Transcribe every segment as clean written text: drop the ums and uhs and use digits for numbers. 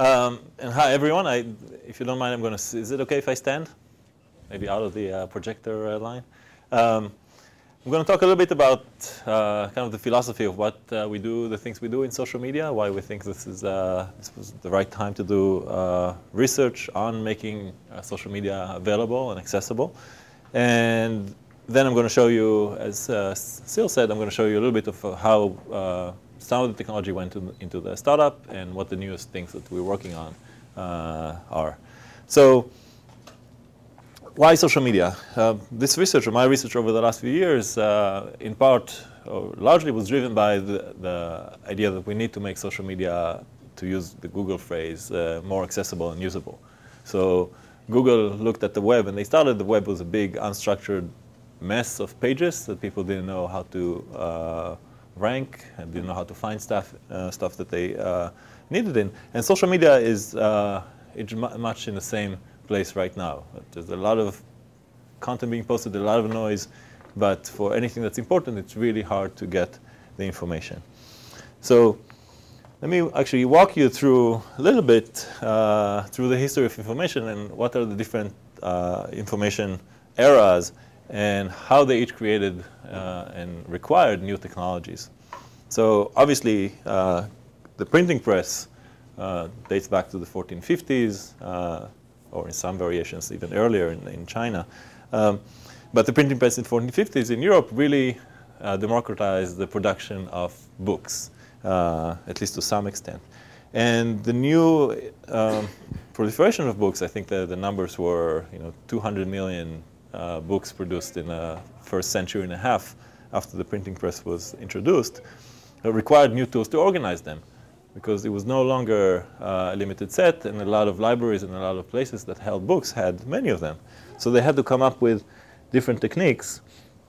And hi, everyone. If you don't mind, I'm going to. Is it okay if I stand? Maybe out of the projector line. I'm going to talk a little bit about kind of the philosophy of what we do, the things we do in social media, why we think this was the right time to do research on making social media available and accessible. And then I'm going to show you, as Sil said, I'm going to show you a little bit of how some of the technology went into the startup and what the newest things that we're working on are. So why social media? This research, or my research over the last few years, in part or largely was driven by the idea that we need to make social media, to use the Google phrase, more accessible and usable. So Google looked at the web, and they started the web was a big unstructured mess of pages that people didn't know how to rank and didn't know how to find stuff that they needed in. And social media is much in the same place right now. There's a lot of content being posted, a lot of noise, but for anything that's important, it's really hard to get the information. So let me actually walk you through a little bit through the history of information and what are the different information eras and how they each created and required new technologies. So obviously, the printing press dates back to the 1450s, or in some variations even earlier in China. But the printing press in the 1450s in Europe really democratized the production of books, at least to some extent. And the new proliferation of books, I think the numbers were 200 million books produced in the first century and a half after the printing press was introduced, required new tools to organize them, because it was no longer a limited set, and a lot of libraries and a lot of places that held books had many of them. So they had to come up with different techniques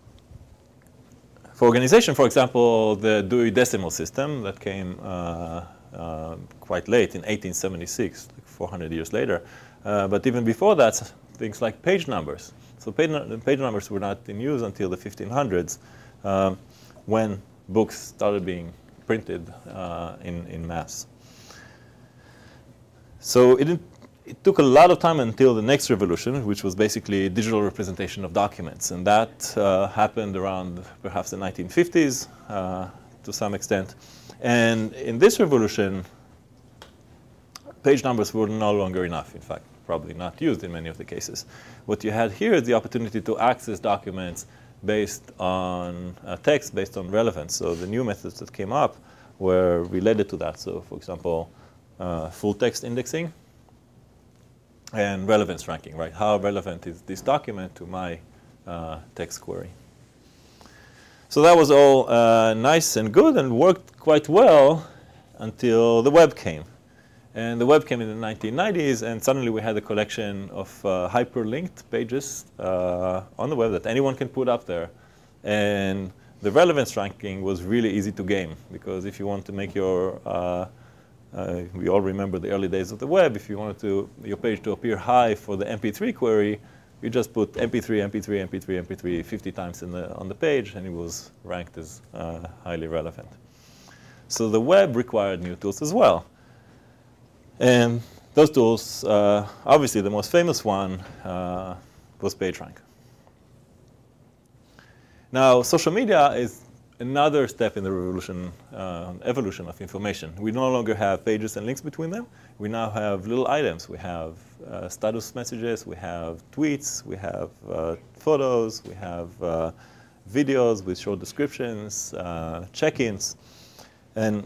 for organization. For example, the Dewey Decimal System that came quite late in 1876, like 400 years later. But even before that, things like page numbers. So page numbers were not in use until the 1500s, when books started being printed in mass. So it took a lot of time until the next revolution, which was basically digital representation of documents. And that happened around perhaps the 1950s to some extent. And in this revolution, page numbers were no longer enough. In fact, probably not used in many of the cases. What you had here is the opportunity to access documents based on text, based on relevance. So the new methods that came up were related to that. So for example, full text indexing and relevance ranking, right? How relevant is this document to my text query? So that was all nice and good and worked quite well until the web came. And the web came in the 1990s, and suddenly we had a collection of hyperlinked pages on the web that anyone can put up there. And the relevance ranking was really easy to game, because if you want to make your, we all remember the early days of the web, if you wanted your page to appear high for the MP3 query, you just put MP3, MP3, MP3, MP3 50 times on the page, and it was ranked as highly relevant. So the web required new tools as well. And those tools, obviously the most famous one was PageRank. Now, social media is another step in the evolution of information. We no longer have pages and links between them. We now have little items. We have status messages, we have tweets, we have photos, we have videos with short descriptions, check-ins. And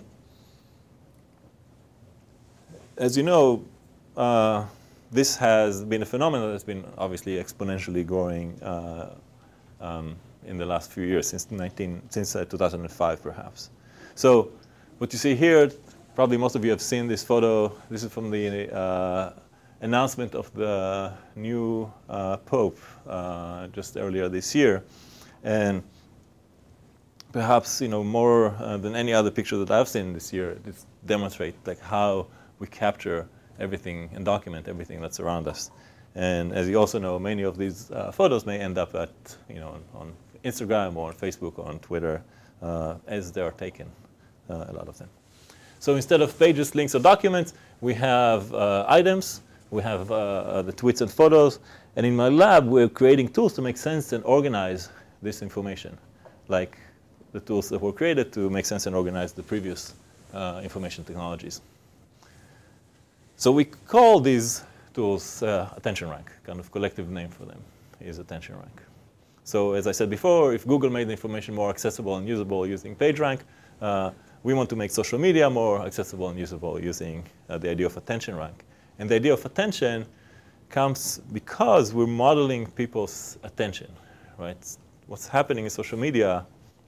as you know, this has been a phenomenon that's been obviously exponentially growing in the last few years, since 2005 perhaps. So what you see here, probably most of you have seen this photo. This is from the announcement of the new Pope just earlier this year. And perhaps more than any other picture that I've seen this year, this demonstrates like how we capture everything and document everything that's around us. And as you also know, many of these photos may end up at, on Instagram or on Facebook or on Twitter as they are taken, a lot of them. So instead of pages, links, or documents, we have items, we have the tweets and photos, and in my lab, we're creating tools to make sense and organize this information, like the tools that were created to make sense and organize the previous information technologies. So we call these tools attention rank, kind of collective name for them is attention rank. So as I said before, if Google made the information more accessible and usable using PageRank, we want to make social media more accessible and usable using the idea of attention rank. And the idea of attention comes because we're modeling people's attention, right? What's happening in social media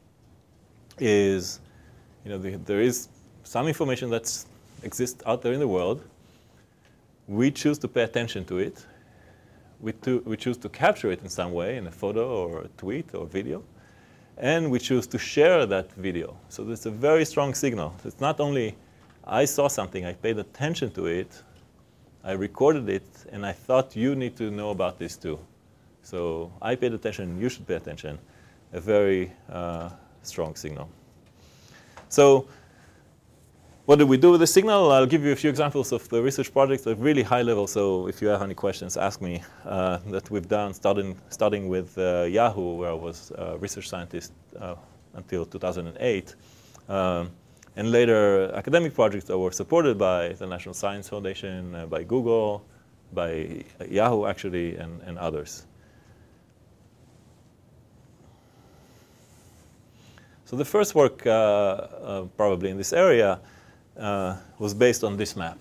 is, there is some information that exists out there in the world. We choose to pay attention to it. We choose to capture it in some way, in a photo or a tweet or video. And we choose to share that video. So there's a very strong signal. It's not only I saw something, I paid attention to it, I recorded it, and I thought you need to know about this too. So I paid attention, you should pay attention. A very strong signal. So what do we do with the signal? I'll give you a few examples of the research projects at really high level. So if you have any questions, ask me. That we've done, starting with Yahoo, where I was a research scientist until 2008. And later, academic projects that were supported by the National Science Foundation, by Google, by Yahoo, actually, and others. So the first work, probably in this area, was based on this map.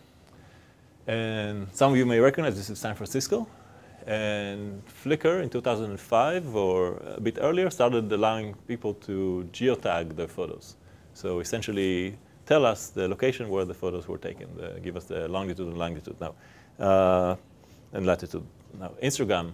And some of you may recognize this is San Francisco. And Flickr in 2005 or a bit earlier started allowing people to geotag their photos. So essentially tell us the location where the photos were taken, give us the longitude and latitude now, and latitude. Now Instagram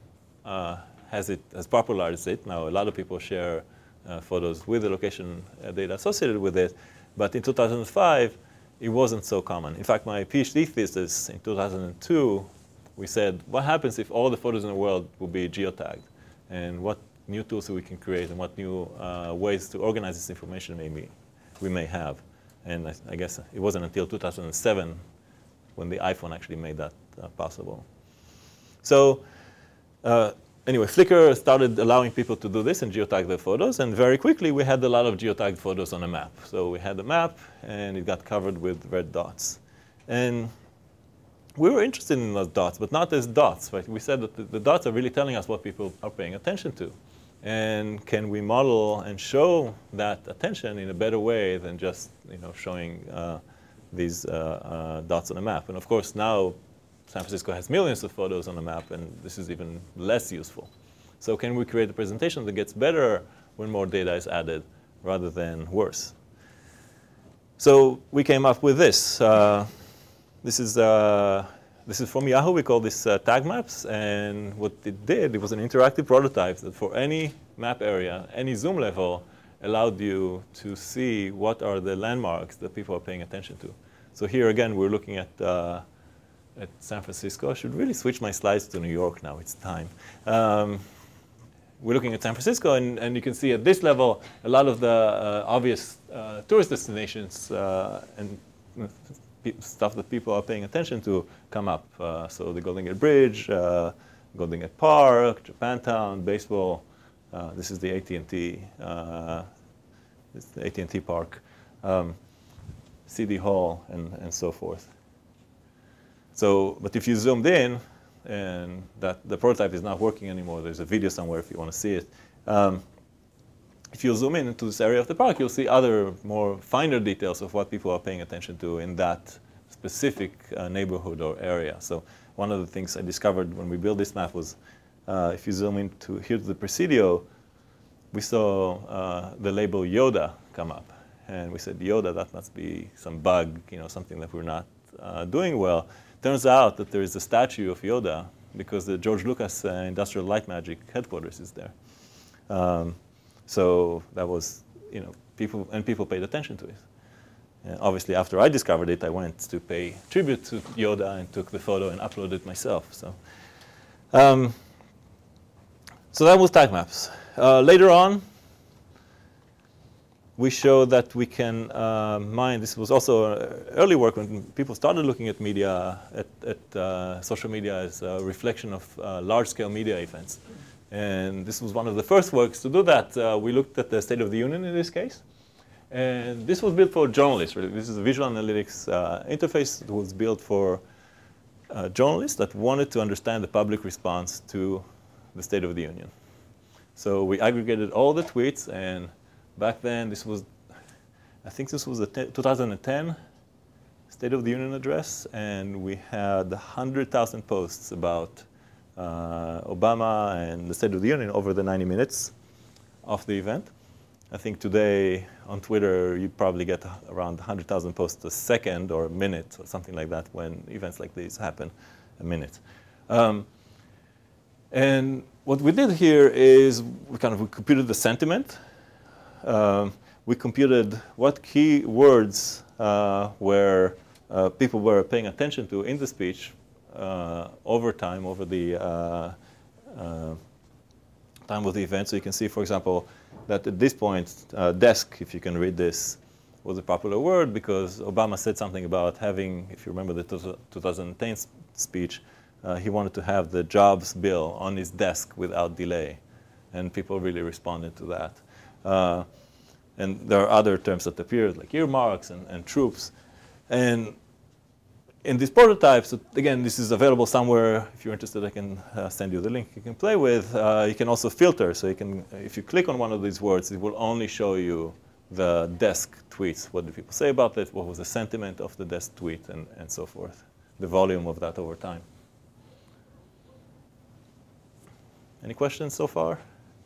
has popularized it. Now a lot of people share photos with the location data associated with it. But in 2005, it wasn't so common. In fact, my PhD thesis in 2002, we said, what happens if all the photos in the world will be geotagged? And what new tools we can create and what new ways to organize this information we may have. And I guess it wasn't until 2007 when the iPhone actually made that possible. So anyway, Flickr started allowing people to do this and geotag their photos. And very quickly, we had a lot of geotagged photos on a map. So we had a map, and it got covered with red dots. And we were interested in those dots, but not as dots. Right? We said that the dots are really telling us what people are paying attention to. And can we model and show that attention in a better way than just showing these dots on a map? And of course, now San Francisco has millions of photos on the map, and this is even less useful. So can we create a presentation that gets better when more data is added rather than worse? So we came up with this. This is from Yahoo. We call this tag maps. And what it did, it was an interactive prototype that for any map area, any zoom level, allowed you to see what are the landmarks that people are paying attention to. So here again, we're looking at San Francisco. I should really switch my slides to New York now. It's time. We're looking at San Francisco, and you can see at this level a lot of the obvious tourist destinations and stuff that people are paying attention to come up. So the Golden Gate Bridge, Golden Gate Park, Japantown, baseball. This is the AT&T. It's the AT&T Park, CD Hall, and so forth. So, but if you zoomed in, and that the prototype is not working anymore, there's a video somewhere if you want to see it. If you zoom in into this area of the park, you'll see other more finer details of what people are paying attention to in that specific neighborhood or area. So one of the things I discovered when we built this map was if you zoom into here to the Presidio, we saw the label Yoda come up. And we said, Yoda, that must be some bug, something that we're not doing well. Turns out that there is a statue of Yoda because the George Lucas Industrial Light Magic headquarters is there. So that was, people paid attention to it. And obviously, after I discovered it, I went to pay tribute to Yoda and took the photo and uploaded it myself. So, so that was tag maps. Later on, we showed that we can mine. This was also early work when people started looking at media, at social media as a reflection of large-scale media events. And this was one of the first works to do that. We looked at the State of the Union in this case. And this was built for journalists, really. This is a visual analytics interface that was built for journalists that wanted to understand the public response to the State of the Union. So we aggregated all the tweets, and back then this was, I think this was a 2010 State of the Union address, and we had 100,000 posts about Obama and the State of the Union over the 90 minutes of the event. I think today on Twitter you probably get around 100,000 posts a second or a minute or something like that when events like these happen, a minute. And what we did here is we computed the sentiment. We computed what key words where people were paying attention to in the speech over time, over the time of the event. So you can see, for example, that at this point, desk, if you can read this, was a popular word because Obama said something about having, if you remember the 2010 speech, he wanted to have the jobs bill on his desk without delay. And people really responded to that. And there are other terms that appeared, like earmarks and troops. And in these prototypes, again, this is available somewhere. If you're interested, I can send you the link you can play with. You can also filter. So you can, if you click on one of these words, it will only show you the desk tweets. What did people say about it? What was the sentiment of the desk tweet, and so forth. The volume of that over time. Any questions so far?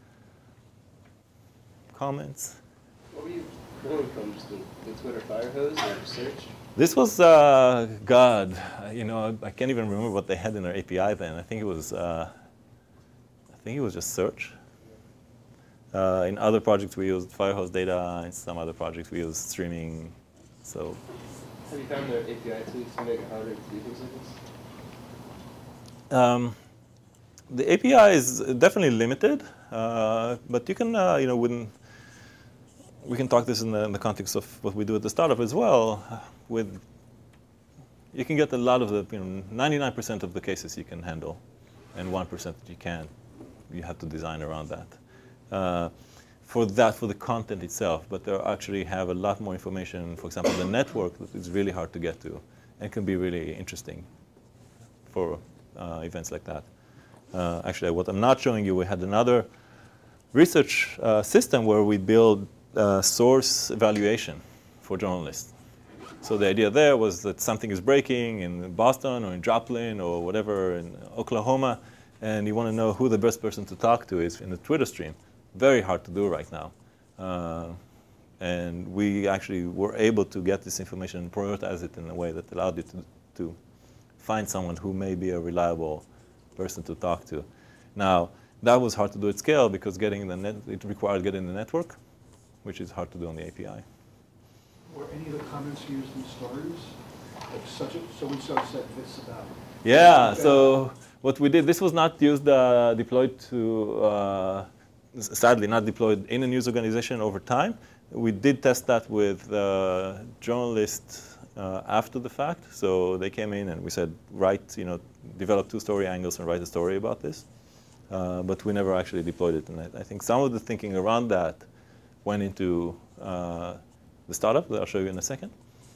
Comments? What were you pulling from? Just the Twitter fire hose or search? This was, God, I can't even remember what they had in their API then. I think it was just search. In other projects, we used Firehose data. In some other projects, we used streaming. So, have you found their API tweaks to make it harder to do things like this? The API is definitely limited, but you can, we can talk this in the context of what we do at the startup as well. You can get a lot of the, 99% of the cases you can handle, and 1% that you can't. You have to design around that. For the content itself, but they actually have a lot more information. For example, the network that is really hard to get to, and can be really interesting for events like that. Actually, what I'm not showing you, we had another research system where we build source evaluation for journalists. So the idea there was that something is breaking in Boston or in Joplin or whatever in Oklahoma, and you want to know who the best person to talk to is in the Twitter stream. Very hard to do right now. And we actually were able to get this information and prioritize it in a way that allowed you to find someone who may be a reliable person to talk to. Now, that was hard to do at scale because it required getting the network, which is hard to do on the API. Were any of the comments used in stories? Like so-and-so said this about. Yeah, so what we did, this was not deployed to, sadly not deployed in a news organization over time. We did test that with journalists after the fact. So they came in and we said, develop 2 story angles and write a story about this. But we never actually deployed it. And I think some of the thinking around that went into the startup that I'll show you in a second.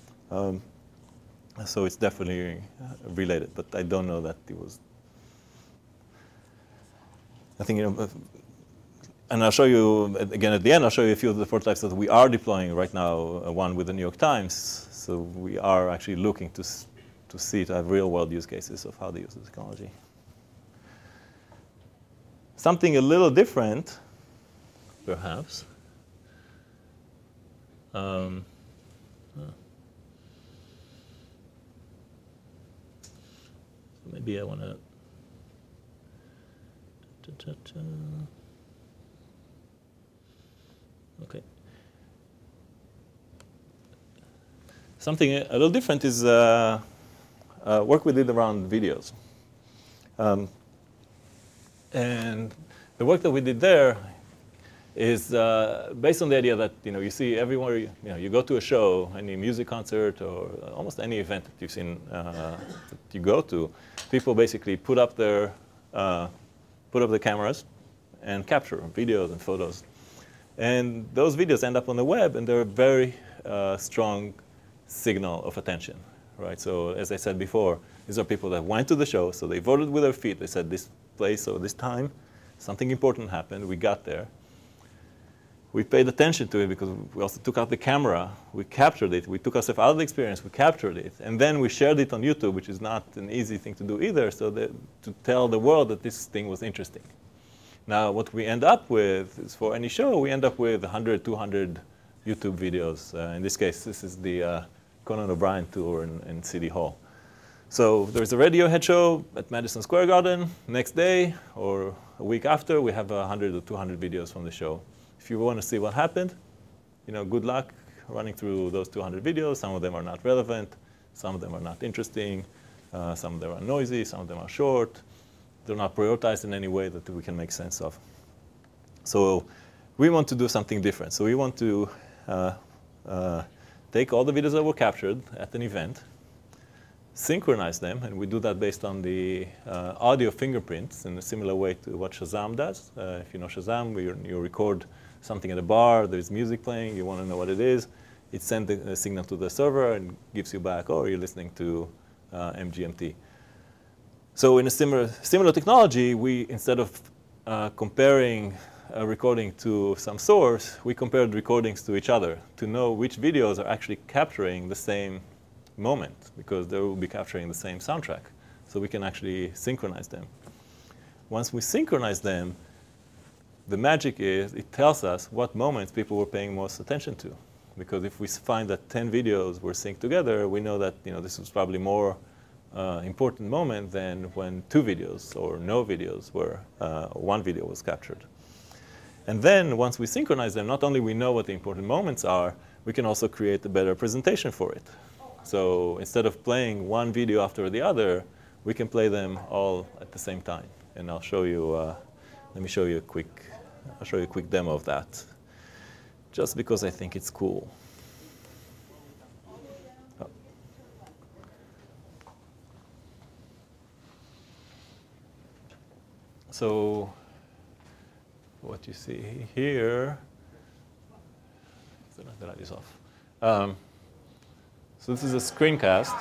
So it's definitely related, but I don't know that it was. I think, and I'll show you, again at the end, I'll show you a few of the prototypes that we are deploying right now, one with the New York Times. So we are actually looking to have real world use cases of how they use the technology. Something a little different, perhaps. Maybe I want to. Okay. Something a little different is work we did around videos. And the work that we did there, is based on the idea that you see everywhere you go to a show, any music concert, or almost any event that you've seen that you go to, people basically put up the cameras and capture videos and photos, and those videos end up on the web, and they're a very strong signal of attention, right? So as I said before, these are people that went to the show, so they voted with their feet. They said this place or this time, something important happened. We got there. We paid attention to it because we also took out the camera. We captured it. We took ourselves out of the experience. We captured it. And then we shared it on YouTube, which is not an easy thing to do either, so that, to tell the world that this thing was interesting. Now, what we end up with is for any show, we end up with 100, 200 YouTube videos. In this case, this is the Conan O'Brien tour in City Hall. So there's a Radiohead show at Madison Square Garden. Next day or a week after, we have 100 or 200 videos from the show. If you want to see what happened, good luck running through those 200 videos. Some of them are not relevant. Some of them are not interesting. Some of them are noisy. Some of them are short. They're not prioritized in any way that we can make sense of. So we want to do something different. So we want to take all the videos that were captured at an event, synchronize them, and we do that based on the audio fingerprints in a similar way to what Shazam does. If you know Shazam, you record something at a bar, there's music playing, you want to know what it is. It sends the signal to the server and gives you back, oh, you're listening to MGMT. So in a similar technology, we, instead of comparing a recording to some source, we compared recordings to each other to know which videos are actually capturing the same moment, because they will be capturing the same soundtrack. So we can actually synchronize them. Once we synchronize them, the magic is it tells us what moments people were paying most attention to. Because if we find that 10 videos were synced together, we know that this was probably more important moment than when 2 videos or no videos were, 1 video was captured. And then once we synchronize them, not only we know what the important moments are, we can also create a better presentation for it. So instead of playing one video after the other, we can play them all at the same time. And I'll show you, let me show you I'll show you a quick demo of that, just because I think it's cool. Oh. So what you see here, the light is off. So this is a screencast.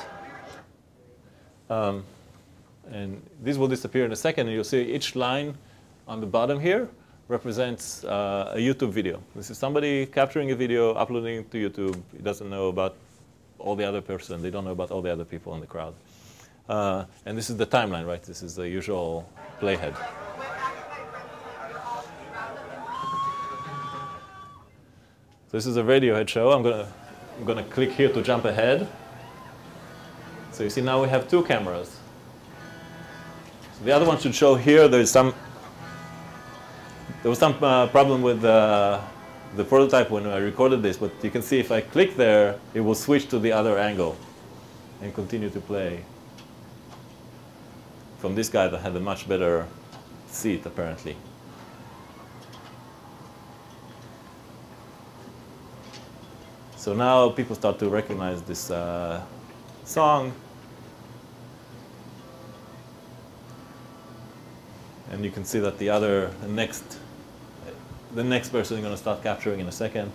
And this will disappear in a second, and you'll see each line on the bottom here represents a YouTube video. This is somebody capturing a video, uploading it to YouTube. He doesn't know about all the other person. They don't know about all the other people in the crowd. And this is the timeline, right? This is the usual playhead. So this is a Radiohead show. I'm gonna click here to jump ahead. So you see now we have 2 cameras. So the other one should show here. There was some problem with the prototype when I recorded this, but you can see if I click there, it will switch to the other angle and continue to play from this guy that had a much better seat, apparently. So now people start to recognize this song. And you can see that the next person is going to start capturing in a second.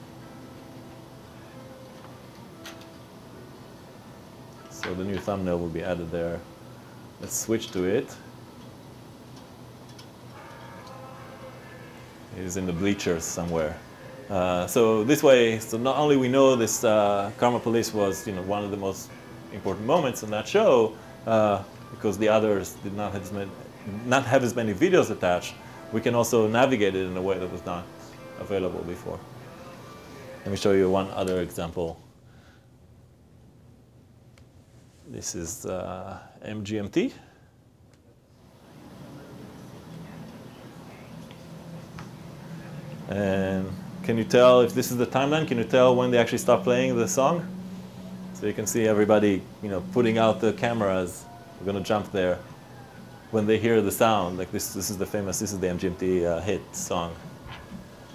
So the new thumbnail will be added there. Let's switch to it. It is in the bleachers somewhere. So this way, so not only we know this Karma Police was one of the most important moments in that show, because the others did not have as many videos attached, we can also navigate it in a way that was not available before. Let me show you one other example. This is MGMT. And can you tell if this is the timeline? Can you tell when they actually stop playing the song? So you can see everybody, putting out the cameras. We're going to jump there when they hear the sound. Like this is the MGMT hit song.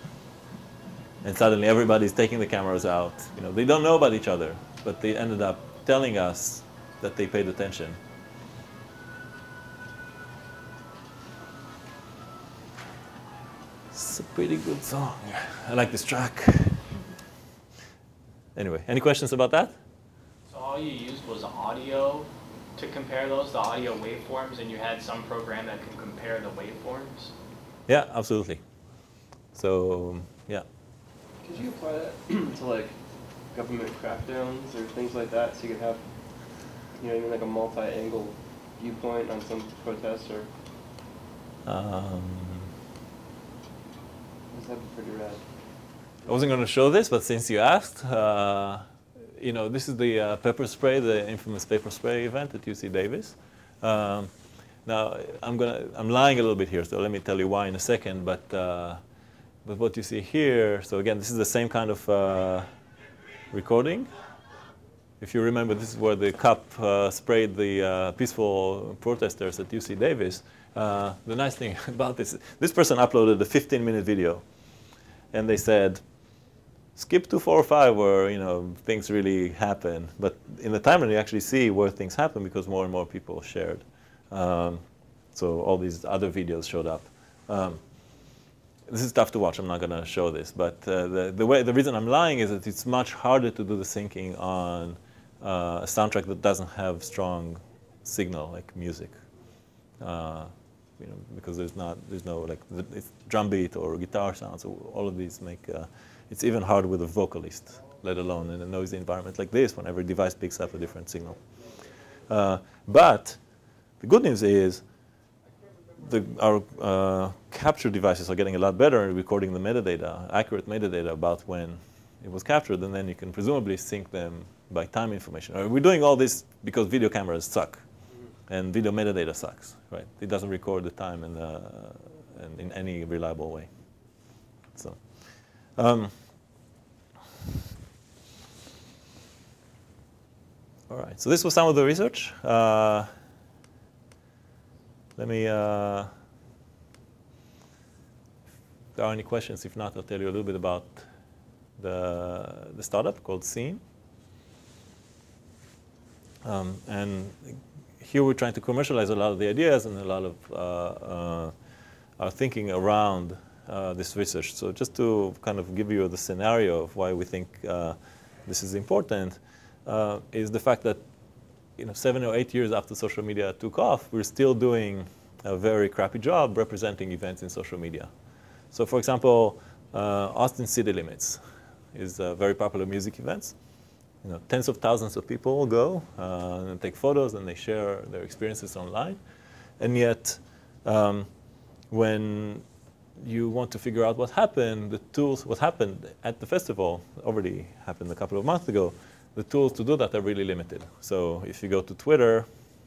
And suddenly everybody's taking the cameras out. They don't know about each other, but they ended up telling us that they paid attention. It's a pretty good song. I like this track. Anyway, any questions about that? So all you used was audio to compare those, the audio waveforms, and you had some program that could compare the waveforms? Yeah, absolutely. So, yeah. Could you apply that to like government crackdowns or things like that, so you could have, even like a multi-angle viewpoint on some protests, or that'd be pretty rad. I wasn't going to show this, but since you asked, this is the pepper spray, the infamous pepper spray event at UC Davis. Now, I'm lying a little bit here, so let me tell you why in a second. But what you see here, so again, this is the same kind of recording. If you remember, this is where the cop sprayed the peaceful protesters at UC Davis. The nice thing about this person uploaded a 15-minute video, and they said, skip to 4 or 5 where things really happen. But in the timeline, you actually see where things happen because more and more people shared. So all these other videos showed up. This is tough to watch. I'm not going to show this. But the reason I'm lying is that it's much harder to do the syncing on a soundtrack that doesn't have strong signal like music. Because there's no like it's drum beat or guitar sounds. So all of these make it's even hard with a vocalist, let alone in a noisy environment like this, when every device picks up a different signal. But the good news is our capture devices are getting a lot better at recording the metadata, accurate metadata about when it was captured, and then you can presumably sync them by time information. We're doing all this because video cameras suck, and video metadata sucks, right? It doesn't record the time and in any reliable way. So. All right, so this was some of the research. Let me, if there are any questions. If not, I'll tell you a little bit about the startup called Scene. And here we're trying to commercialize a lot of the ideas and a lot of our thinking around this research. So just to kind of give you the scenario of why we think this is important, is the fact that 7 or 8 years after social media took off, we're still doing a very crappy job representing events in social media. So for example, Austin City Limits is a very popular music event. Tens of thousands of people go and take photos and they share their experiences online. And yet, when you want to figure out what happened, what happened at the festival already happened a couple of months ago. The tools to do that are really limited. So if you go to Twitter,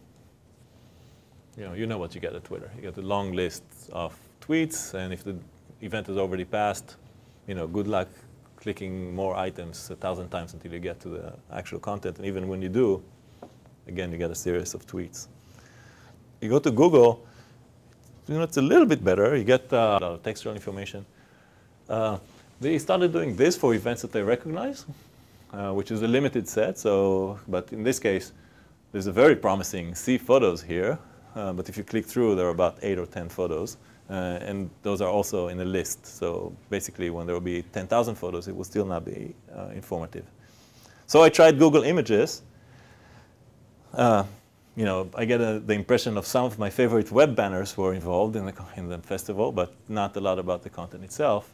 you know what you get at Twitter. You get a long list of tweets, and if the event is already passed, good luck clicking more items 1,000 times until you get to the actual content. And even when you do, again, you get a series of tweets. You go to Google, it's a little bit better. You get a lot of textual information. They started doing this for events that they recognize, which is a limited set. But in this case, there's a very promising C photos here. But if you click through, there are about 8 or 10 photos. And those are also in a list. So basically, when there will be 10,000 photos, it will still not be informative. So I tried Google Images. I get the impression of some of my favorite web banners were involved in the festival, but not a lot about the content itself.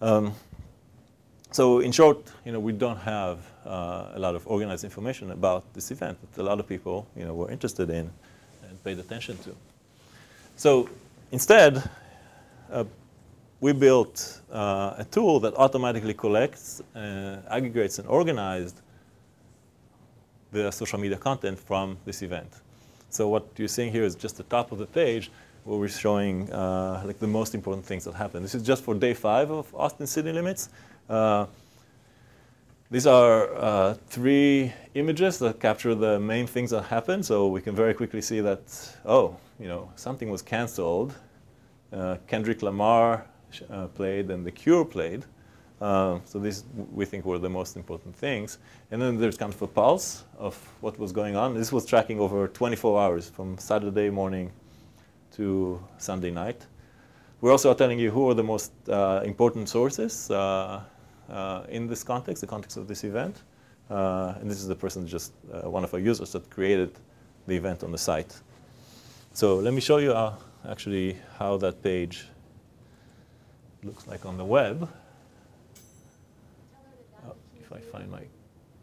So in short, we don't have a lot of organized information about this event that a lot of people, were interested in and paid attention to. So instead, we built a tool that automatically collects, aggregates, and organizes the social media content from this event. So what you're seeing here is just the top of the page where we're showing like the most important things that happened. This is just for day 5 of Austin City Limits. These are 3 images that capture the main things that happened. So we can very quickly see that, something was canceled. Kendrick Lamar played and The Cure played. So these we think were the most important things. And then there's kind of a pulse of what was going on. This was tracking over 24 hours from Saturday morning to Sunday night. We're also telling you who are the most important sources in this context, the context of this event. And this is the person, just one of our users that created the event on the site. So let me show you actually how that page looks like on the web. If I find my...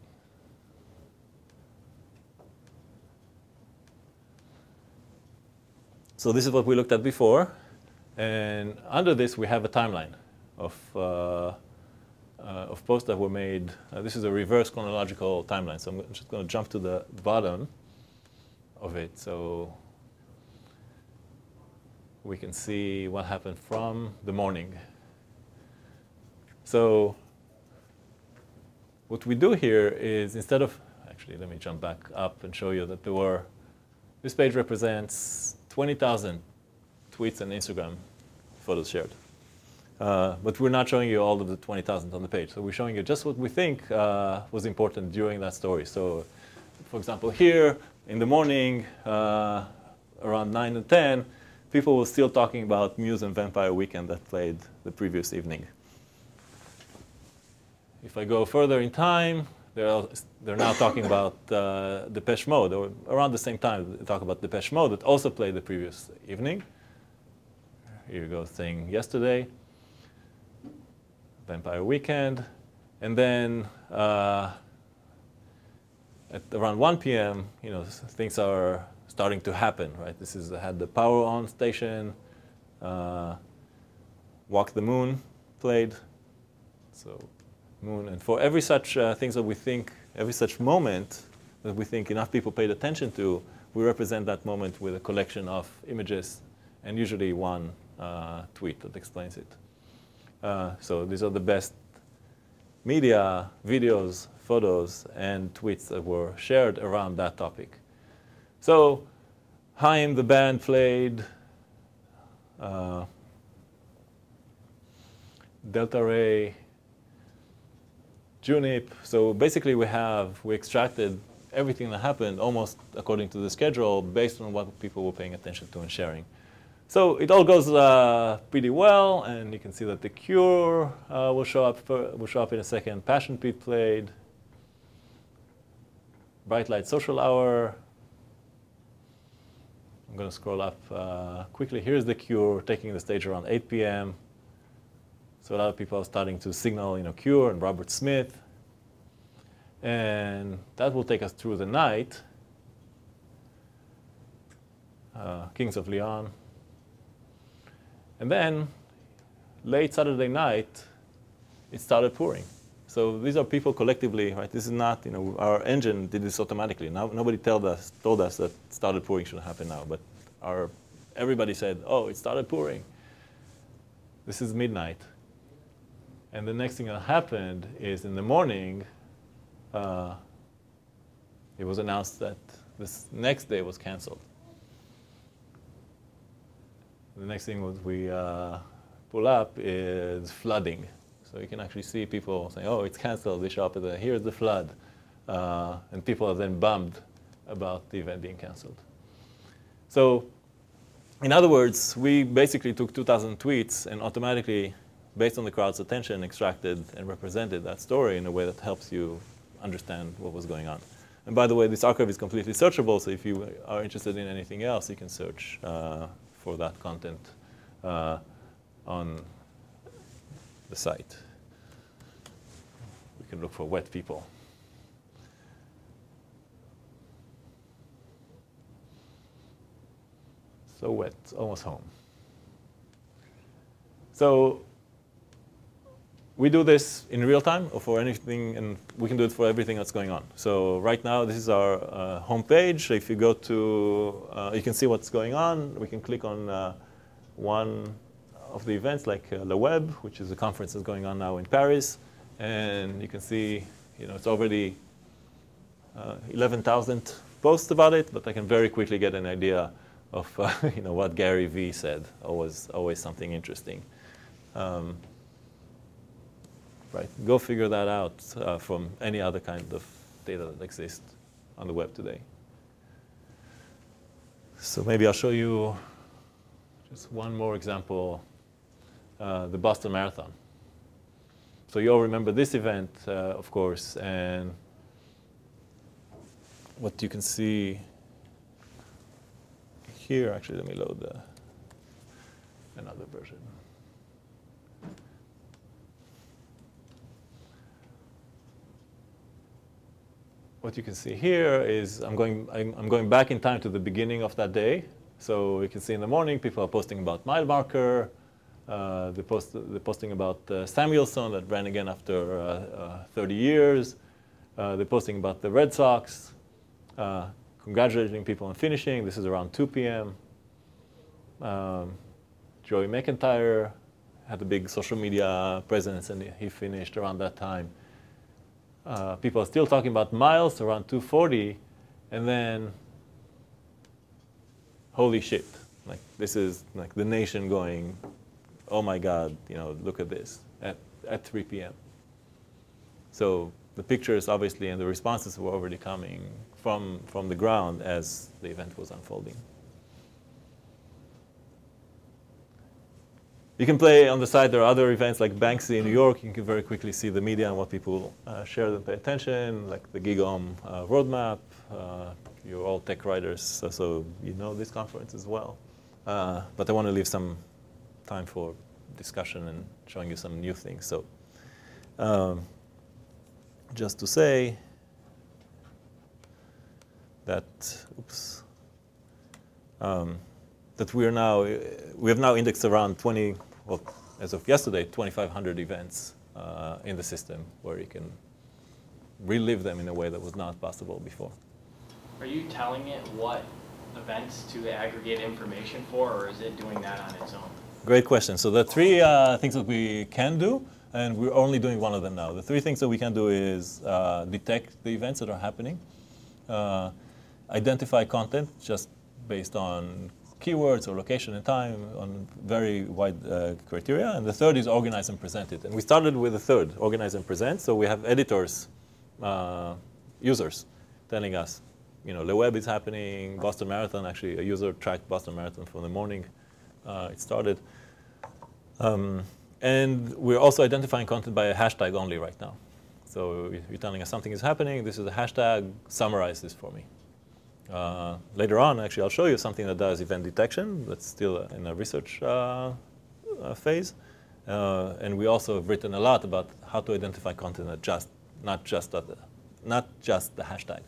So this is what we looked at before. And under this, we have a timeline of posts that were made. This is a reverse chronological timeline. So I'm just going to jump to the bottom of it. So we can see what happened from the morning. So what we do here is, instead of, actually, let me jump back up and show you that this page represents 20,000 tweets and Instagram photos shared. But we're not showing you all of the 20,000 on the page. So we're showing you just what we think was important during that story. So for example, here in the morning, around 9 and 10, people were still talking about Muse and Vampire Weekend that played the previous evening. If I go further in time, they're now talking about Depeche Mode, or around the same time, they talk about Depeche Mode that also played the previous evening. Here you go, saying yesterday, Vampire Weekend. And then at around 1 p.m., things are starting to happen, right? This had the Power On station, Walk the Moon played. So Moon, and for every such things that we think, every such moment that we think enough people paid attention to, we represent that moment with a collection of images and usually one tweet that explains it. So these are the best media, videos, photos, and tweets that were shared around that topic. So Haim, the band, played. Delta Ray, Junip. So basically we extracted everything that happened almost according to the schedule based on what people were paying attention to and sharing. So it all goes pretty well, and you can see that The Cure will show up in a second. Passion Pit played. Bright Light Social Hour. I'm going to scroll up quickly. Here's The Cure taking the stage around 8 p.m. So a lot of people are starting to signal, Cure and Robert Smith. And that will take us through the night. Kings of Leon. And then, late Saturday night, it started pouring. So these are people collectively, right? This is not, our engine did this automatically. Now, nobody told us that started pouring should happen now. But everybody said, oh, it started pouring. This is midnight. And the next thing that happened is in the morning, it was announced that this next day was canceled. The next thing we pull up is flooding. So you can actually see people saying, oh, it's canceled. They show up at here's the flood. And people are then bummed about the event being canceled. So in other words, we basically took 2,000 tweets and automatically, based on the crowd's attention, extracted and represented that story in a way that helps you understand what was going on. And by the way, this archive is completely searchable, so if you are interested in anything else, you can search for that content on the site. We can look for wet people. So wet, almost home. So we do this in real time or for anything, and we can do it for everything that's going on. So right now, this is our home page. If you go to, you can see what's going on. We can click on one of the events, like Le Web, which is a conference that's going on now in Paris. And you can see, it's already 11,000 posts about it, but I can very quickly get an idea of what Gary Vee said. Always something interesting. right? Go figure that out from any other kind of data that exists on the web today. So maybe I'll show you just one more example, the Boston Marathon. So you all remember this event, of course, and what you can see here, actually, let me load another version. What you can see here is I'm going back in time to the beginning of that day. So you can see in the morning, people are posting about mile marker. They're posting about Samuelson that ran again after 30 years. They're posting about the Red Sox, congratulating people on finishing. This is around 2 p.m. Joey McIntyre had a big social media presence, and he finished around that time. People are still talking about miles around 2:40, and then, holy shit! Like this is like the nation going, oh my God, look at this at 3 p.m. So the pictures, obviously, and the responses were already coming from the ground as the event was unfolding. You can play on the side. There are other events like Banksy in New York. You can very quickly see the media and what people share and pay attention, like the GigaOM roadmap. You're all tech writers, so you know this conference as well. But I want to leave some time for discussion and showing you some new things. So just to say that, that we have now indexed around 20, well, as of yesterday, 2,500 events in the system where you can relive them in a way that was not possible before. Are you telling it what events to aggregate information for, or is it doing that on its own? Great question. So the three things that we can do, and we're only doing one of them now. The three things that we can do is detect the events that are happening, identify content just based on keywords or location and time on very wide criteria. And the third is organize and present it. And we started with the third, organize and present. So we have editors, users, telling us, the web is happening, Boston Marathon, actually a user tracked Boston Marathon from the morning it started. And we're also identifying content by a hashtag only right now. So you're telling us something is happening, this is a hashtag, summarize this for me. Later on, actually, I'll show you something that does event detection. That's still in a research phase. And we also have written a lot about how to identify content that not just the hashtag.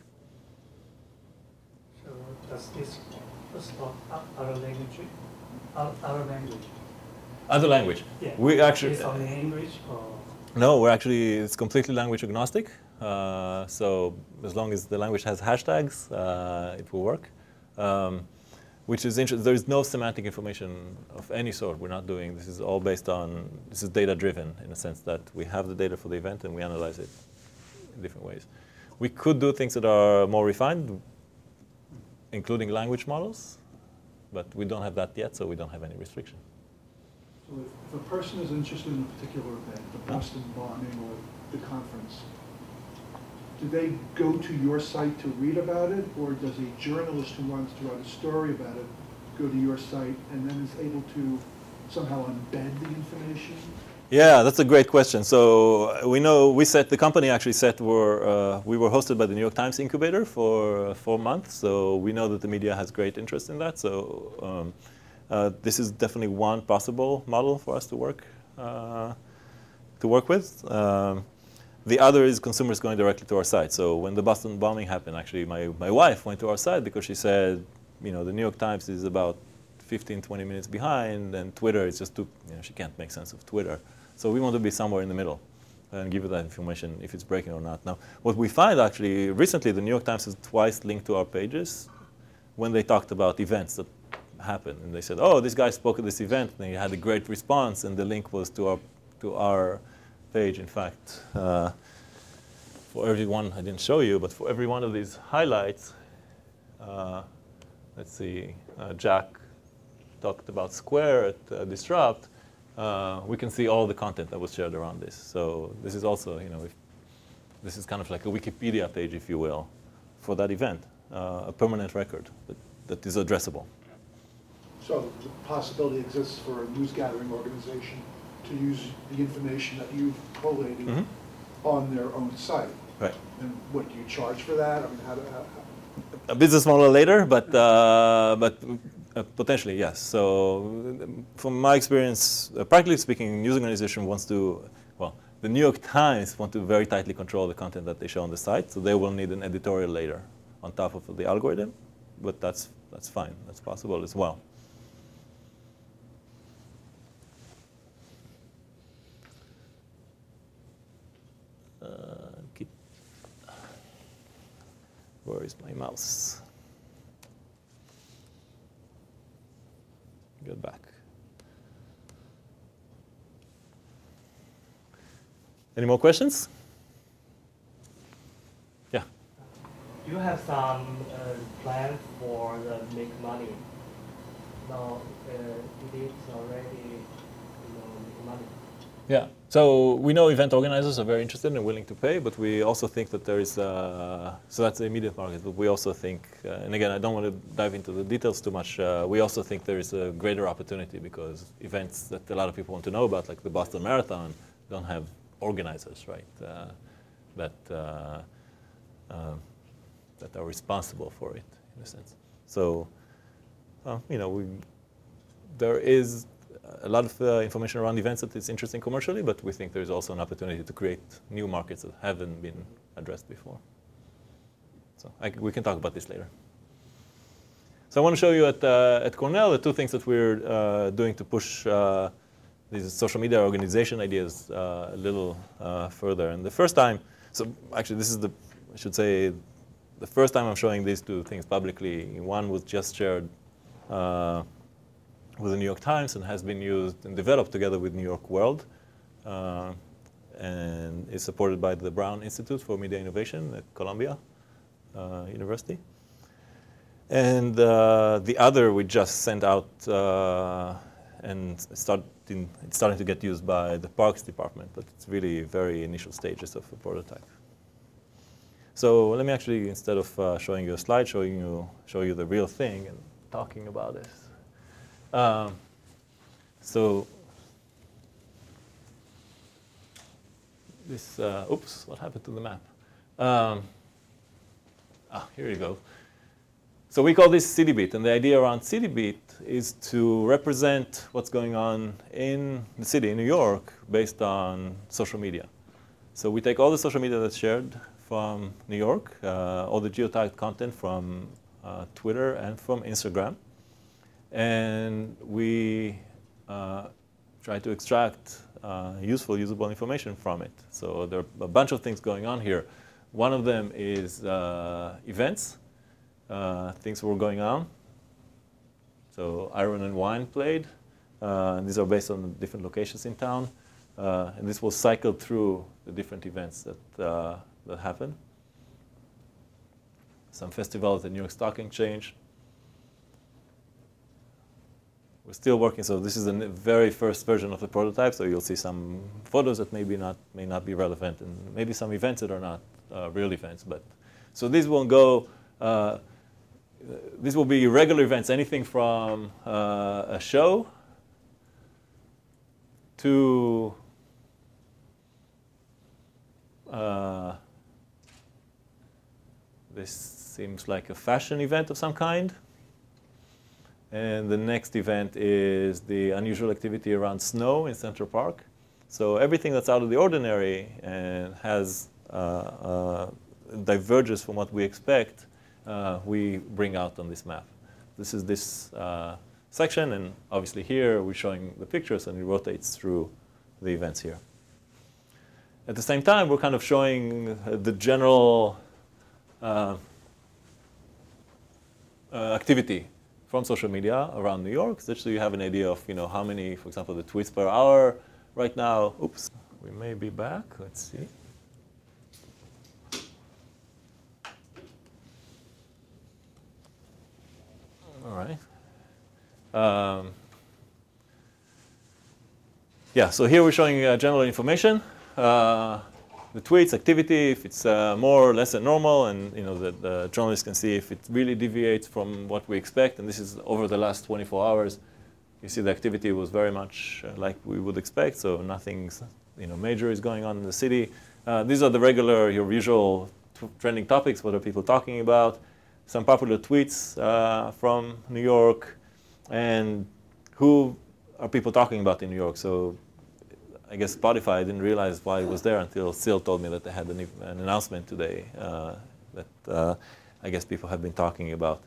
So does this support other language? Other language? Other language. Yeah. We actually. Based on the English or? No, it's completely language agnostic. So as long as the language has hashtags, it will work. Which is interesting. There is no semantic information of any sort. We're not doing. This is all based on. This is data driven in the sense that we have the data for the event and we analyze it in different ways. We could do things that are more refined, including language models, but we don't have that yet, so we don't have any restriction. So if a person is interested in a particular event, the Boston bombing or the conference, do they go to your site to read about it, or does a journalist who wants to write a story about it go to your site and then is able to somehow embed the information? Yeah, that's a great question. So we know the company actually we were hosted by the New York Times incubator for 4 months. So we know that the media has great interest in that. So this is definitely one possible model for us to work with. The other is consumers going directly to our site. So when the Boston bombing happened, actually my wife went to our site because she said, the New York Times is about 15, 20 minutes behind, and Twitter is just too, she can't make sense of Twitter. So we want to be somewhere in the middle and give you that information if it's breaking or not. Now, what we find actually, recently the New York Times has twice linked to our pages when they talked about events that happened. And they said, oh, this guy spoke at this event, and he had a great response, and the link was to our page. In fact, for every one, I didn't show you, but for every one of these highlights, let's see, Jack talked about Square at Disrupt. we can see all the content that was shared around this. So this is also, this is kind of like a Wikipedia page, if you will, for that event, a permanent record that is addressable. So the possibility exists for a news gathering organization to use the information that you've collated on their own site. Right. And what, do you charge for that? I mean, how A business model later, but potentially, yes. So from my experience, practically speaking, news organization wants to, well, the New York Times want to very tightly control the content that they show on the site, so they will need an editorial layer on top of the algorithm, but that's fine. That's possible as well. Where is my mouse? Get back. Any more questions? Yeah. Do you have some plan for the make money? No, it is already, make money. Yeah. So we know event organizers are very interested and willing to pay, but we also think that there is, so that's the immediate market, but we also think, and again, I don't want to dive into the details too much, we also think there is a greater opportunity because events that a lot of people want to know about, like the Boston Marathon, don't have organizers, right, that are responsible for it, in a sense. So, there is a lot of information around events that is interesting commercially, but we think there's also an opportunity to create new markets that haven't been addressed before. So we can talk about this later. So I want to show you at Cornell the two things that we're doing to push these social media organization ideas a little further. And the first time, so actually this is I should say, the first time I'm showing these two things publicly. One was just shared with the New York Times and has been used and developed together with New York World and is supported by the Brown Institute for Media Innovation at Columbia University. And the other we just sent out and it's starting to get used by the Parks Department, but it's really very initial stages of a prototype. So let me actually, instead of showing you a slide, show you the real thing and talking about this. So this, oops, what happened to the map? Here you go. So we call this CityBeat, and the idea around CityBeat is to represent what's going on in the city, in New York, based on social media. So we take all the social media that's shared from New York, all the geotagged content from Twitter and from Instagram, and we try to extract useful, usable information from it. So there are a bunch of things going on here. One of them is events, things that were going on. So Iron and Wine played. And these are based on different locations in town. And this will cycle through the different events that happen. Some festivals, the New York Stock Exchange. We're still working, so this is the very first version of the prototype, so you'll see some photos that may not be relevant, and maybe some events that are not real events. But so these will go, these will be regular events, anything from a show to this seems like a fashion event of some kind. And the next event is the unusual activity around snow in Central Park. So everything that's out of the ordinary and has diverges from what we expect, we bring out on this map. This is this section, and obviously here we're showing the pictures, and it rotates through the events here. At the same time, we're kind of showing the general activity from social media around New York, such that you have an idea of how many, for example, the tweets per hour right now. Oops, we may be back. Let's see. All right. Yeah, so here we're showing general information. The tweets, activity, if it's more or less than normal, and the journalist can see if it really deviates from what we expect. And this is over the last 24 hours. You see the activity was very much like we would expect, so nothing major is going on in the city. These are the regular, your usual trending topics. What are people talking about? Some popular tweets from New York, and who are people talking about in New York? So I guess Spotify, I didn't realize why it was there until Sil told me that they had an announcement today that I guess people have been talking about.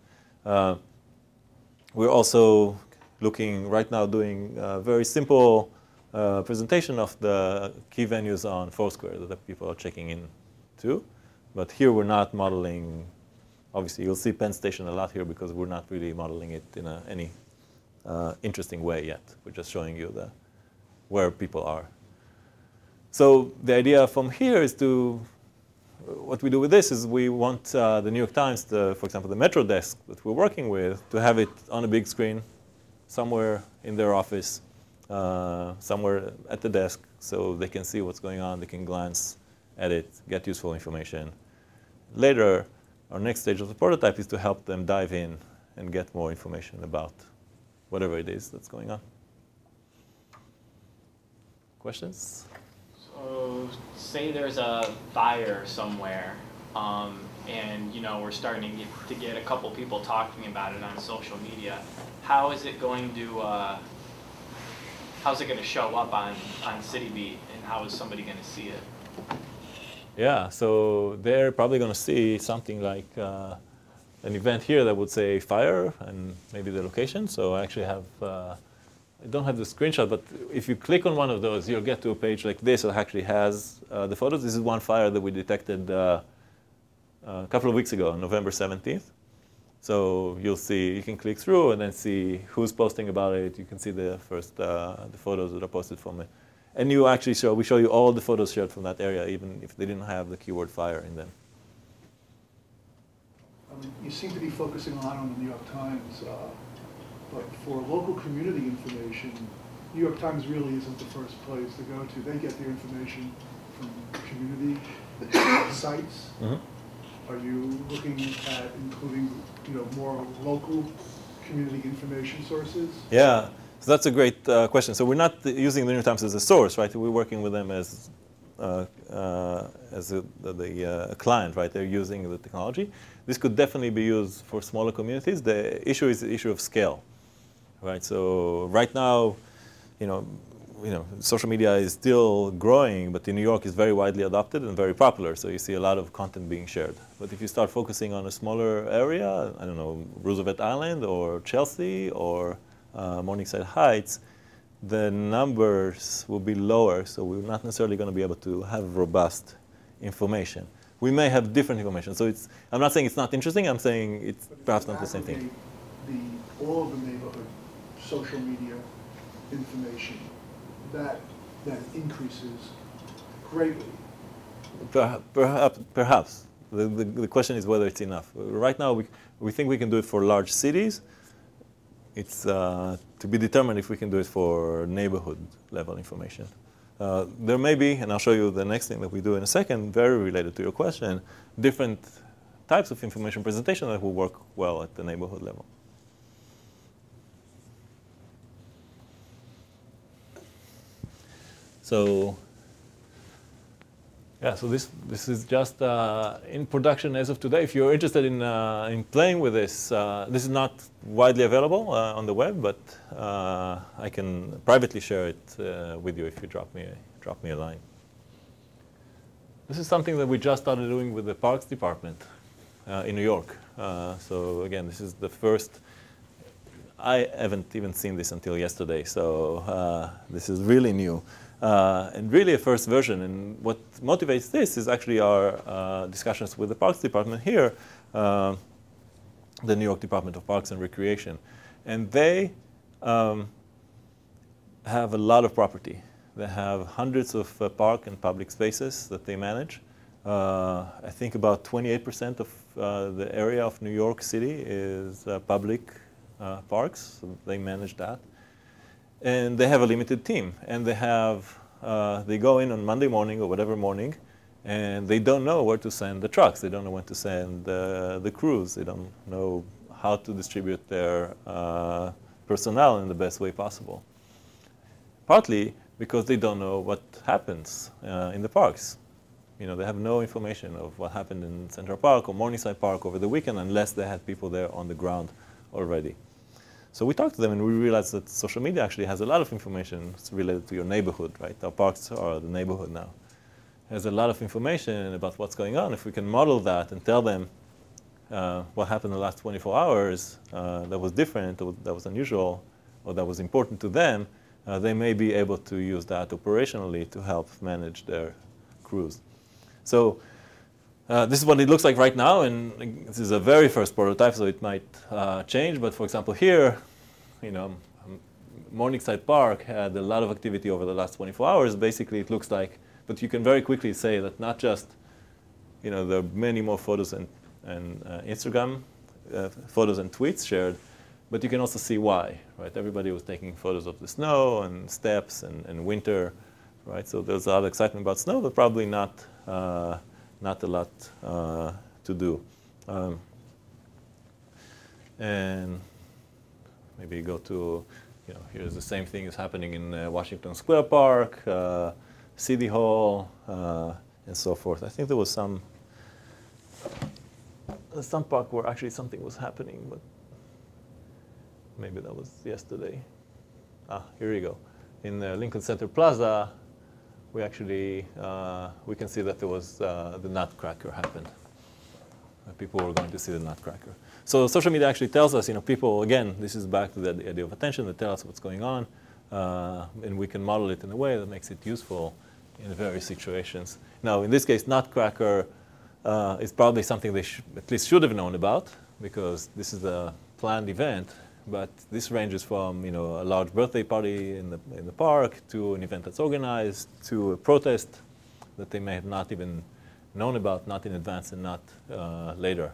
We're also looking right now, doing a very simple presentation of the key venues on Foursquare that people are checking in to. But here we're not modeling. Obviously, you'll see Penn Station a lot here because we're not really modeling it in any interesting way yet. We're just showing you where people are. So the idea from here is what we do with this is we want the New York Times, for example, the Metro desk that we're working with, to have it on a big screen somewhere in their office, somewhere at the desk, so they can see what's going on, they can glance at it, get useful information. Later, our next stage of the prototype is to help them dive in and get more information about whatever it is that's going on. Questions? So say there's a fire somewhere, and we're starting to get a couple people talking about it on social media. How's it going to show up on CityBeat, and how is somebody going to see it? Yeah, so they're probably going to see something like an event here that would say fire and maybe the location. So I actually have, I don't have the screenshot, but if you click on one of those, you'll get to a page like this that actually has the photos. This is one fire that we detected a couple of weeks ago, on November 17th. So you'll see, you can click through and then see who's posting about it. You can see the first the photos that are posted from it. And you actually we show you all the photos shared from that area, even if they didn't have the keyword fire in them. You seem to be focusing a lot on the New York Times, but for local community information, New York Times really isn't the first place to go to. They get their information from community sites. Mm-hmm. Are you looking at including, more local community information sources? Yeah, so that's a great question. So we're not using the New York Times as a source, right? We're working with them as a client, right? They're using the technology. This could definitely be used for smaller communities. The issue is the issue of scale, right? So right now, social media is still growing, but in New York is very widely adopted and very popular. So you see a lot of content being shared. But if you start focusing on a smaller area, I don't know, Roosevelt Island or Chelsea or Morningside Heights, the numbers will be lower. So we're not necessarily going to be able to have robust information. We may have different information. So I'm not saying it's not interesting. I'm saying it's perhaps not the same thing. All of the neighborhood social media information, that increases greatly. Perhaps. The question is whether it's enough. Right now, we think we can do it for large cities. It's to be determined if we can do it for neighborhood level information. There may be, and I'll show you the next thing that we do in a second, very related to your question, different types of information presentation that will work well at the neighborhood level. So, yeah, so this is just in production as of today. If you're interested in playing with this, this is not widely available on the web, but I can privately share it with you if you drop me a line. This is something that we just started doing with the Parks Department in New York. So again, this is the first. I haven't even seen this until yesterday, so this is really new. And really a first version. And what motivates this is actually our discussions with the Parks Department here, the New York Department of Parks and Recreation. And they have a lot of property. They have hundreds of park and public spaces that they manage. I think about 28% of the area of New York City is public parks, so they manage that. and they have a limited team, and they go in on Monday morning or whatever morning, and they don't know where to send the trucks. They don't know when to send the crews. They don't know how to distribute their personnel in the best way possible. Partly because they don't know what happens in the parks. They have no information of what happened in Central Park or Morningside Park over the weekend unless they had people there on the ground already. So we talked to them and we realized that social media actually has a lot of information related to your neighborhood, right? Our parks are the neighborhood now. There's a lot of information about what's going on. If we can model that and tell them what happened in the last 24 hours that was different, or that was unusual, or that was important to them, they may be able to use that operationally to help manage their crews. So this is what it looks like right now, and this is a very first prototype, so it might change. But for example, here, Morningside Park had a lot of activity over the last 24 hours. Basically, it looks like, but you can very quickly say that not just, there are many more photos and Instagram photos and tweets shared, but you can also see why, right? Everybody was taking photos of the snow and steps and winter, right? So there's a lot of excitement about snow, but probably not a lot to do. And maybe go to, here's the same thing is happening in Washington Square Park, City Hall, and so forth. I think there was some park where actually something was happening, but maybe that was yesterday. Here you go. In Lincoln Center Plaza, we actually, we can see that there was the Nutcracker happened. People were going to see the Nutcracker. So social media actually tells us, people, again, this is back to the idea of attention, that tell us what's going on, and we can model it in a way that makes it useful in various situations. Now, in this case, Nutcracker is probably something they at least should have known about, because this is a planned event. But this ranges from a large birthday party in the park to an event that's organized to a protest that they may have not even known about, not in advance and not later.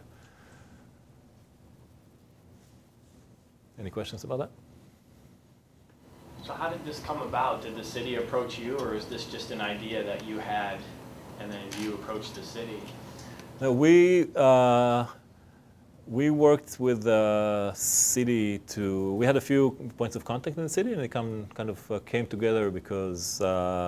Any questions about that? So how did this come about? Did the city approach you, or is this just an idea that you had and then you approached the city? No, we worked with the city we had a few points of contact in the city, and they kind of came together because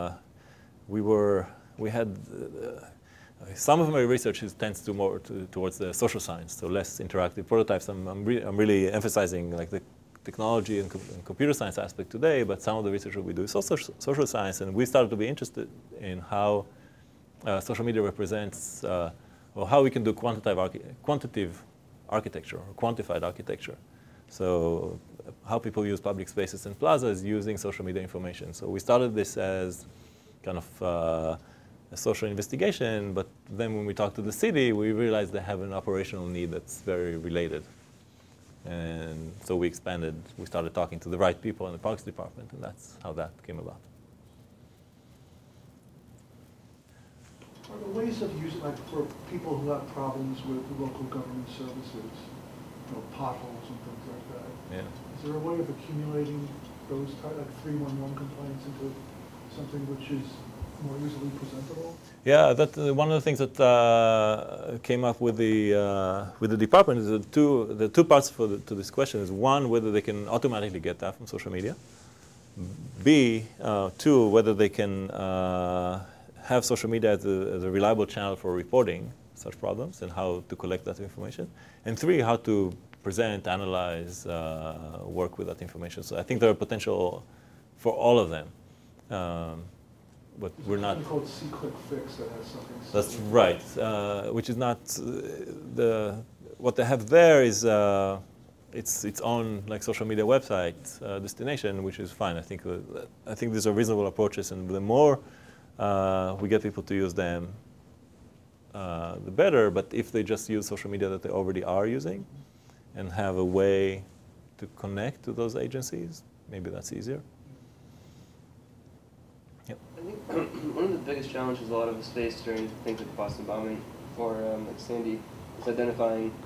we had some of my research tends to more towards the social science, so less interactive prototypes. I'm really emphasizing like the technology and computer science aspect today, but some of the research that we do is also social science, and we started to be interested in how social media represents, or how we can do quantitative architecture or quantified architecture. So how people use public spaces and plazas using social media information. So we started this as kind of a social investigation, but then when we talked to the city, we realized they have an operational need that's very related. And so we expanded, we started talking to the right people in the Parks Department, and that's how that came about. Are there ways of using, like for people who have problems with local government services, potholes and things like that? Yeah. Is there a way of accumulating those like 311 complaints into something which is more easily presentable? Yeah, that one of the things that came up with the department is the two parts to this question is one, whether they can automatically get that from social media. B, two, whether they can have social media as a reliable channel for reporting such problems and how to collect that information. And three, how to present, analyze, work with that information. So I think there are potential for all of them. But we're not. It's called C-Click Fix that has something. That's right, which is not what they have there is its own like social media website destination, which is fine. I think these are reasonable approaches, and the more we get people to use them, the better. But if they just use social media that they already are using, and have a way to connect to those agencies, maybe that's easier. I think one of the biggest challenges a lot of us face during things like the Boston bombing or like Sandy is identifying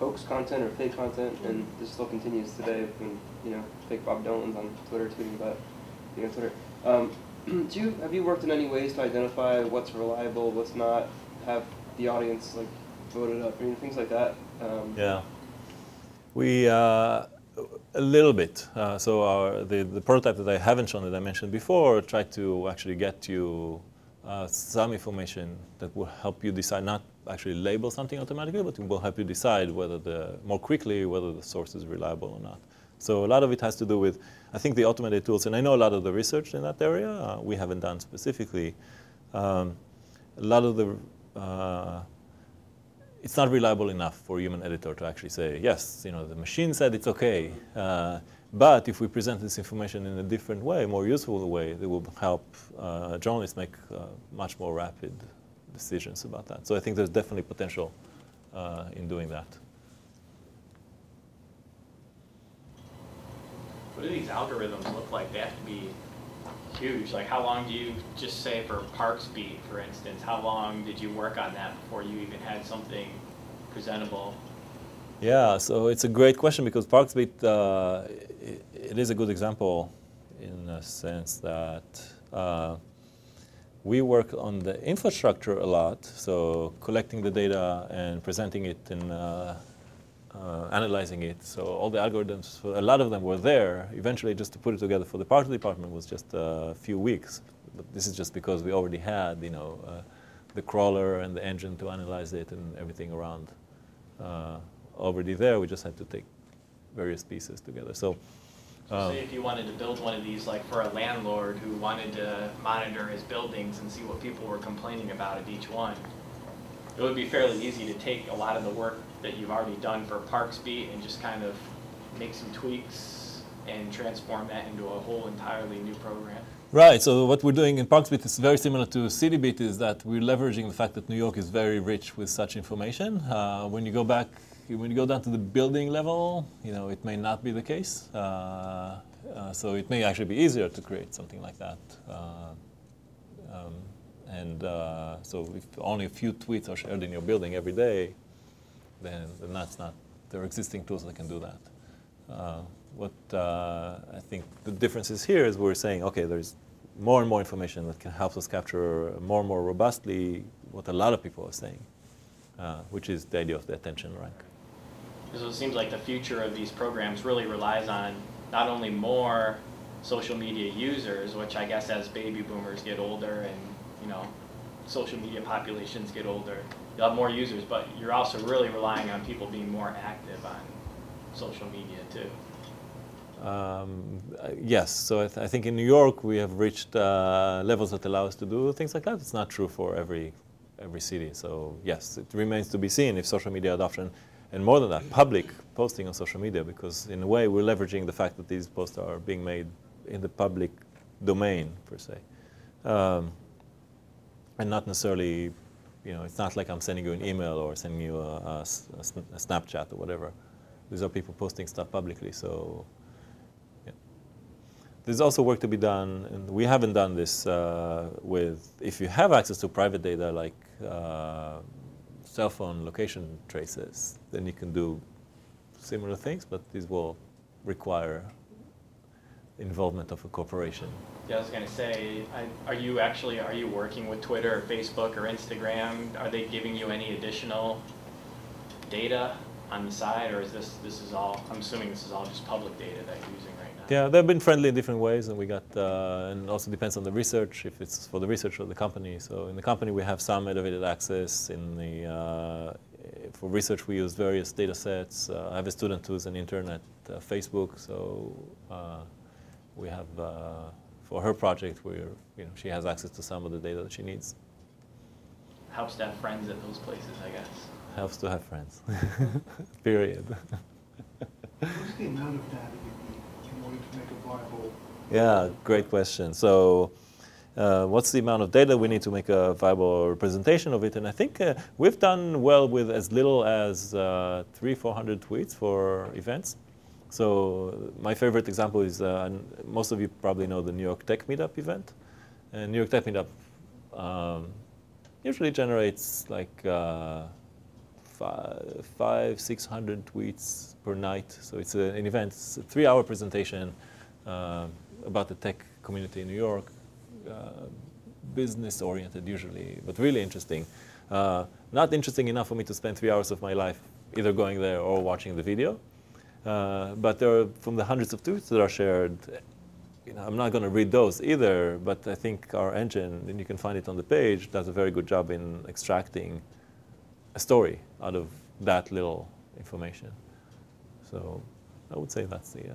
hoax content or fake content, and this still continues today when, you know, fake Bob Dylan's on Twitter tweeting about being on Twitter. Have you worked in any ways to identify what's reliable, what's not, have the audience like voted up, I mean, things like that? Yeah. We, a little bit. So the prototype that I haven't shown that I mentioned before tried to actually get you some information that will help you decide, not actually label something automatically, but it will help you decide more quickly whether the source is reliable or not. So a lot of it has to do with, I think, the automated tools, and I know a lot of the research in that area. We haven't done specifically. A lot of the, it's not reliable enough for a human editor to actually say, yes, you know, the machine said it's okay. But if we present this information in a different way, more useful way, it will help journalists make much more rapid decisions about that. So I think there's definitely potential in doing that. What do these algorithms look like? They have to be huge. Like, how long do you, just say for ParksBeat, for instance, how long did you work on that before you even had something presentable? Yeah, so it's a great question because ParksBeat, it is a good example in a sense that we work on the infrastructure a lot, so collecting the data and presenting it and analyzing it. So all the algorithms, a lot of them were there. Eventually, just to put it together for the Parks department was just a few weeks. But this is just because we already had, you know, the crawler and the engine to analyze it and everything around already there. We just had to take various pieces together. So say if you wanted to build one of these, like for a landlord who wanted to monitor his buildings and see what people were complaining about at each one, it would be fairly easy to take a lot of the work that you've already done for ParksBeat and just kind of make some tweaks and transform that into a whole entirely new program. Right, so what we're doing in ParksBeat is very similar to CityBeat, is that we're leveraging the fact that New York is very rich with such information. When you go down to the building level, you know, it may not be the case. So it may actually be easier to create something like that. So if only a few tweets are shared in your building every day, then that's not, there are existing tools that can do that. What I think the difference is here is we're saying, okay, there's more and more information that can help us capture more and more robustly what a lot of people are saying, which is the idea of the attention rank. So it seems like the future of these programs really relies on not only more social media users, which I guess as baby boomers get older and, you know, social media populations get older, you'll have more users, but you're also really relying on people being more active on social media too. Yes, so I think in New York we have reached levels that allow us to do things like that. It's not true for every city. So yes, it remains to be seen if social media adoption, and more than that, public posting on social media, because in a way we're leveraging the fact that these posts are being made in the public domain per se, and not necessarily, you know, it's not like I'm sending you an email or sending you a Snapchat or whatever. These are people posting stuff publicly, so. There's also work to be done, and we haven't done this if you have access to private data like cell phone location traces, then you can do similar things, but these will require involvement of a corporation. Yeah, I was going to say, are you working with Twitter or Facebook or Instagram? Are they giving you any additional data on the side, or is this is all, I'm assuming this is all just public data that you're using right now? Yeah, they've been friendly in different ways, and we got, and also depends on the research, if it's for the research or the company. So in the company we have some elevated access. In the, for research we use various data sets. I have a student who's an intern at Facebook, so we have, for her project, she has access to some of the data that she needs. Helps to have friends at those places, I guess. Helps to have friends, period. What's the amount of data you need in order to make a viable? Yeah, great question. So what's the amount of data we need to make a viable representation of it? And I think we've done well with as little as 300-400 tweets for events. So my favorite example is, most of you probably know the New York Tech Meetup event. And New York Tech Meetup usually generates like 600 tweets per night. So it's an event. It's a 3-hour presentation about the tech community in New York. Business oriented usually, but really interesting. Not interesting enough for me to spend 3 hours of my life either going there or watching the video. But there are, from the hundreds of tweets that are shared, I'm not going to read those either, but I think our engine, and you can find it on the page, does a very good job in extracting a story out of that little information. So I would say that's the,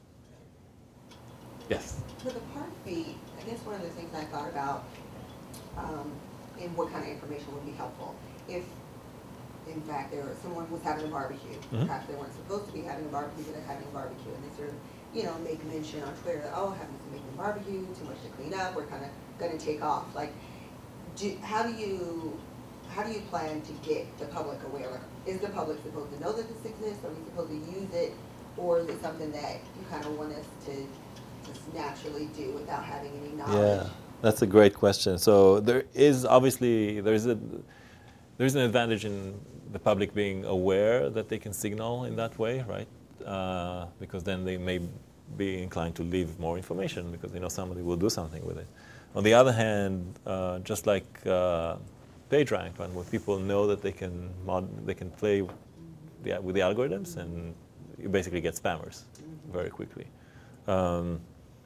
yes? For the park feed, I guess one of the things I thought about, and what kind of information would be helpful, if in fact someone was having a barbecue, perhaps they weren't supposed to be having a barbecue, but they're having a barbecue, and they sort of, make mention on Twitter that, oh, having to make a barbecue, too much to clean up, we're kind of going to take off. Like, how do you plan to get the public aware? Like, is the public supposed to know that this exists? Are we supposed to use it? Or is it something that you kind of want us to just naturally do without having any knowledge? Yeah, that's a great question. So there is obviously, there's an advantage in the public being aware that they can signal in that way, right? Because then they may be inclined to leave more information because they know somebody will do something with it. On the other hand, just like PageRank, when people know that they can play with the algorithms, and you basically get spammers very quickly. And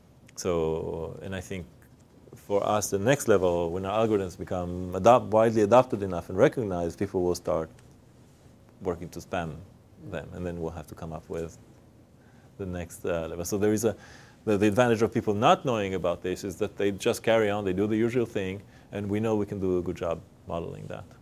I think for us, the next level, when our algorithms become widely adopted enough and recognized, people will start working to spam them, and then we'll have to come up with the next level. So there is the advantage of people not knowing about this is that they just carry on, they do the usual thing, and we know we can do a good job modeling that.